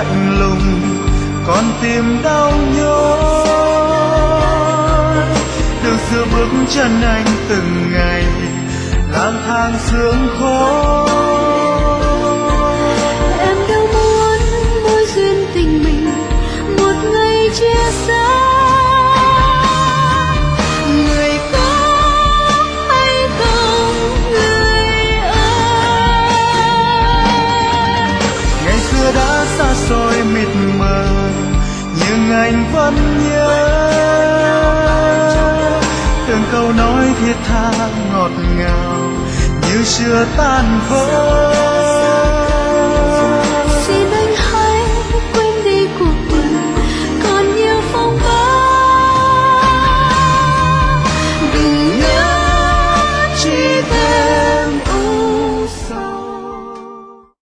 lạnh lùng, con tim đau nhói. Đường xưa bước chân anh từng ngày lang thang sương khói. Em đâu muốn mối duyên tình mình một ngày chia xa. Người có hay không người ơi, Ngày xưa đã xa xôi mịt mờ nhưng anh vẫn nhớ từng câu nói thiết tha ngọt ngào như chưa tan vỡ.